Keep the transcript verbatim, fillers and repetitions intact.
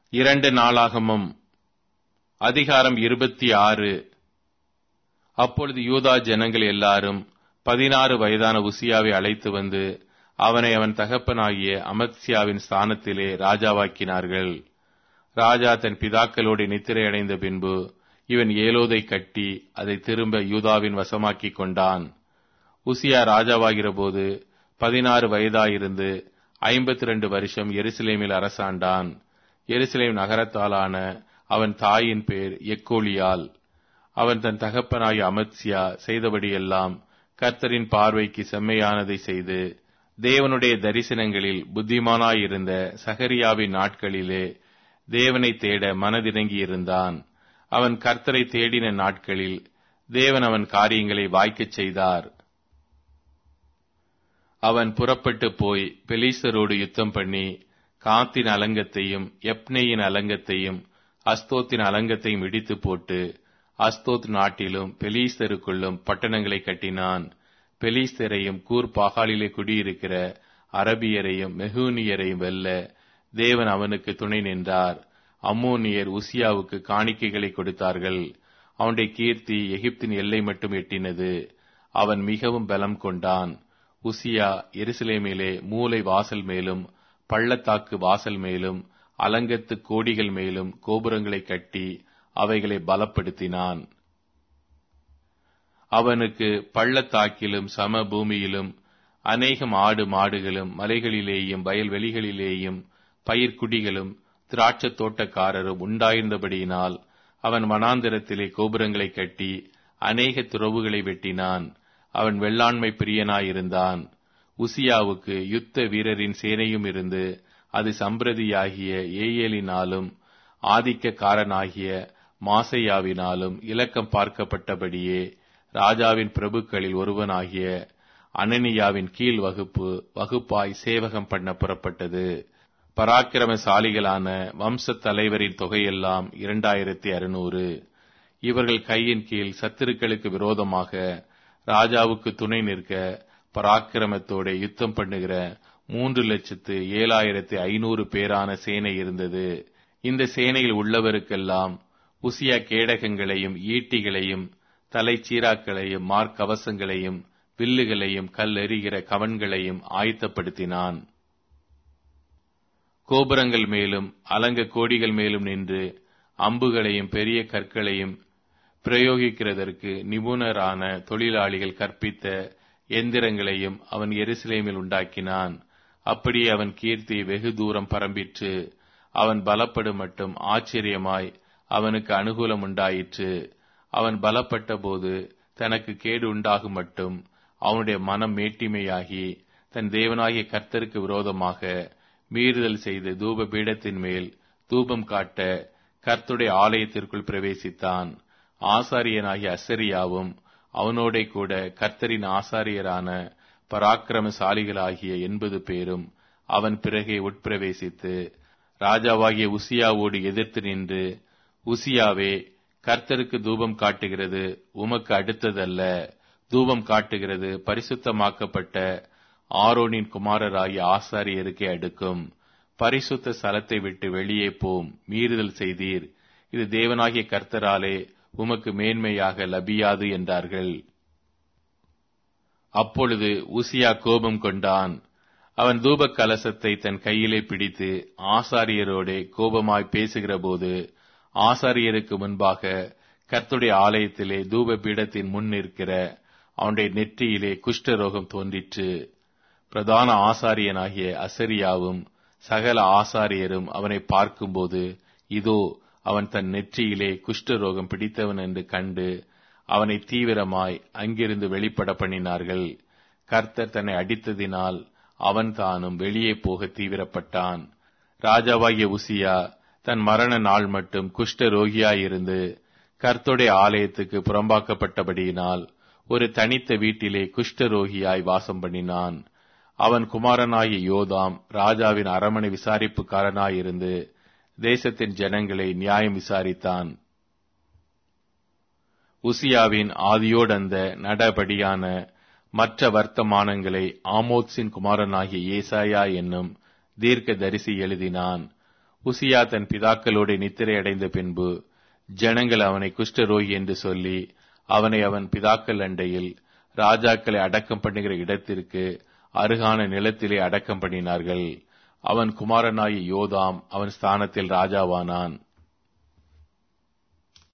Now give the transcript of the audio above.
இரண்டு நாளாகமம் அதிகாரம் இருபத்தி ஆறு. அப்பொழுது யூதா ஜனங்கள் எல்லாரும் பதினாறு வயதான உசியாவை அழைத்து வந்து அவனை அவன் தகப்பனாகிய அமத்சியாவின் ஸ்தானத்திலே ராஜாவாக்கினார்கள். ராஜா தன் பிதாக்களோடு நித்திரையடைந்த பின்பு இவன் ஏலோதை கட்டி அதை திரும்ப யூதாவின் வசமாக்கிக் கொண்டான். உசியா ராஜாவாகிற போது பதினாறு வயதாயிருந்து ஐம்பத்தி இரண்டு வருஷம் எருசலேமில் அரசாண்டான். எருசலேம் நகரத்தாலான அவன் தாயின் பேர் எக்கோலியால். அவன் தன் தகப்பனாகிய அமத்சியா செய்தபடியெல்லாம் கர்த்தரின் பார்வைக்கு செம்மையானதை செய்து தேவனுடைய தரிசனங்களில் புத்திமானாயிருந்த சகரியாவின் நாட்களிலே தேவனை தேட மனதிறங்கியிருந்தான். அவன் கர்த்தரை தேடின நாட்களில் தேவன் அவன் காரியங்களை வாய்க்கச் செய்தார். அவன் புறப்பட்டு போய் பெலிஸ்தரோடு யுத்தம் பண்ணி காத்தின் அலங்கத்தையும் எப்னேயின் அலங்கத்தையும் அஸ்தோத்தின் அலங்கத்தையும் இடித்து போட்டு அஸ்தோத் நாட்டிலும் பெலிஸ்தருக்குள்ளும் பட்டணங்களை கட்டினான். பெலிஸ்தரையும் கூர் பாகாலிலே குடியிருக்கிற அரபியரையும் மெகூனியரையும் வெல்ல தேவன் அவனுக்கு துணை நின்றார். அம்மோனியர் உசியாவுக்கு காணிக்கைகளை கொடுத்தார்கள். அவனுடைய கீர்த்தி எகிப்தின் எல்லை மட்டும் எட்டினது. அவன் மிகவும் பலம் கொண்டான். உசியா எருசலேமிலே மூலை வாசல் மேலும் பள்ளத்தாக்கு வாசல் மேலும் அலங்கத்து கோடிகள் மேலும் கோபுரங்களை கட்டி அவைகளை பலப்படுத்தினான். அவனுக்கு பள்ளத்தாக்கிலும் சம பூமியிலும் அநேகம் ஆடு மாடுகளும் மலைகளிலேயும் வயல்வெளிகளிலேயும் பயிர்க்குடிகளும் திராட்சத் தோட்டக்காரரும் உண்டாயிருந்தபடியினால் அவன் வனாந்திரத்திலே கோபுரங்களை கட்டி அநேக துறவுகளை வெட்டினான். அவன் வெள்ளாண்மை பிரியனாயிருந்தான். உசியாவுக்கு யுத்த வீரரின் சேனையும் இருந்து அது சம்பிரதியாகிய ஏயேலினாலும் ஆதிக்கக்காரனாகிய மாசையாவினாலும் இலக்கம் பார்க்கப்பட்டபடியே ராஜாவின் பிரபுக்களில் ஒருவனாகிய அனனியாவின் கீழ் வகுப்பு வகுப்பாய் சேவகம் பண்ண புறப்பட்டது. பராக்கிரமசாலிகளான வம்ச தலைவரின் தொகையெல்லாம் இரண்டாயிரத்தி அறுநூறு. இவர்கள் கையின் கீழ் சத்துருக்களுக்கு விரோதமாக ராஜாவுக்கு துணை நிற்க பராக்கிரமத்தோட யுத்தம் பண்ணுகிற மூன்று லட்சத்து ஏழாயிரத்தி ஐநூறு பேரான சேனை இருந்தது. இந்த சேனையில் உள்ளவருக்கெல்லாம் உசியா கேடகங்களையும் ஈட்டிகளையும் தலைச்சீராக்களையும் மார்க்கவசங்களையும் வில்லுகளையும் கல்லெறிகிற கவன்களையும் ஆயத்தப்படுத்தினான். கோபுரங்கள் மேலும் அலங்க கோடிகள் மேலும் நின்று அம்புகளையும் பெரிய கற்களையும் பிரயோகிக்கிறதற்கு நிபுணரான தொழிலாளிகள் கற்பித்த எந்திரங்களையும் அவன் எருசலேமில் உண்டாக்கினான். அப்படியே அவன் கீர்த்தி வெகு தூரம் பரம்பிற்று. அவன் பலப்படும் மட்டும் ஆச்சரியமாய் அவனுக்கு அனுகூலம் உண்டாயிற்று. அவன் பலப்பட்ட போது தனக்கு கேடு உண்டாகும் மட்டும் அவனுடைய மனம் மேட்டிமையாகி தன் தேவனாகிய கர்த்தருக்கு விரோதமாக மீறுதல் செய்து தூப பீடத்தின் மேல் தூபம் காட்ட கர்த்தருடைய ஆலயத்திற்குள் பிரவேசித்தான். ஆசாரியனாகிய அசரியாவும் அவனோட கூட கர்த்தரின் ஆசாரியரான பராக்கிரமசாலிகளாகிய எண்பது பேரும் அவன் பிறகே உட்பிரவேசித்து ராஜாவாகிய உசியாவோடு எதிர்த்து நின்று, உசியாவே, கர்த்தருக்கு தூபம் காட்டுகிறது உமக்கு அடுத்ததல்ல. தூபம் காட்டுகிறது பரிசுத்தமாக்கப்பட்ட ஆரோனின் குமாரராகிய ஆசாரியருக்கே அடுக்கும். பரிசுத்த ஸ்தலத்தை விட்டு வெளியே போம், மீறுதல் செய்தீர். இது தேவனாகிய கர்த்தராலே உமக்கு மேன்மையாக லபியாது என்றார்கள். அப்பொழுது உசியா கோபம் கொண்டான். அவன் தூப கலசத்தை தன் கையிலே பிடித்து ஆசாரியரோடே கோபமாய் பேசுகிற போது ஆசாரியருக்கு முன்பாக கர்த்தருடைய ஆலயத்திலே தூப பீடத்தின் முன் நிற்கிற அவனுடைய நெற்றியிலே குஷ்டரோகம் தோன்றிற்று. பிரதான ஆசாரியனாகிய அசரியாவும் சகல ஆசாரியரும் அவனை பார்க்கும்போது, இதோ அவன் தன் நெற்றியிலே குஷ்டரோகம் பிடித்தவன் என்று கண்டு அவனை தீவிரமாய் அங்கிருந்து வெளிப்பட பண்ணினார்கள். கர்த்தர் தன்னை அடித்ததினால் அவன் தானும் வெளியே போக தீவிரப்பட்டான். ராஜாவாகிய உசியா தன் மரண நாள் மட்டும் குஷ்ட ரோகியாயிருந்து கர்த்தருடைய ஆலயத்துக்கு புறம்பாக்கப்பட்டபடியினால் ஒரு தனித்த வீட்டிலே குஷ்ட ரோகியாய் வாசம் பண்ணினான். அவன் குமாரனாகிய யோதாம் ராஜாவின் அரமனை விசாரிப்புக்காரனாயிருந்து தேசத்தின் ஜனங்களை நியாயம் விசாரித்தான். உசியாவின் ஆதியோடந்த நடபடியான மற்ற வர்த்தமானங்களை ஆமோத்சின் குமாரனாகிய ஏசாயா என்னும் தீர்க்க தரிசி எழுதினான். உசியா தன் பிதாக்களோடு நித்திரை அடைந்த பின்பு ஜனங்கள் அவனை குஷ்டரோகி என்று சொல்லி அவனை அவன் பிதாக்கள் அண்டையில் ராஜாக்களை அடக்கம் பண்ணுகிற இடத்திற்கு அருகான நிலத்திலே அடக்கம் பண்ணினார்கள். அவன் குமாரனாகிய யோதாம் அவன் ஸ்தானத்தில் ராஜாவானான்.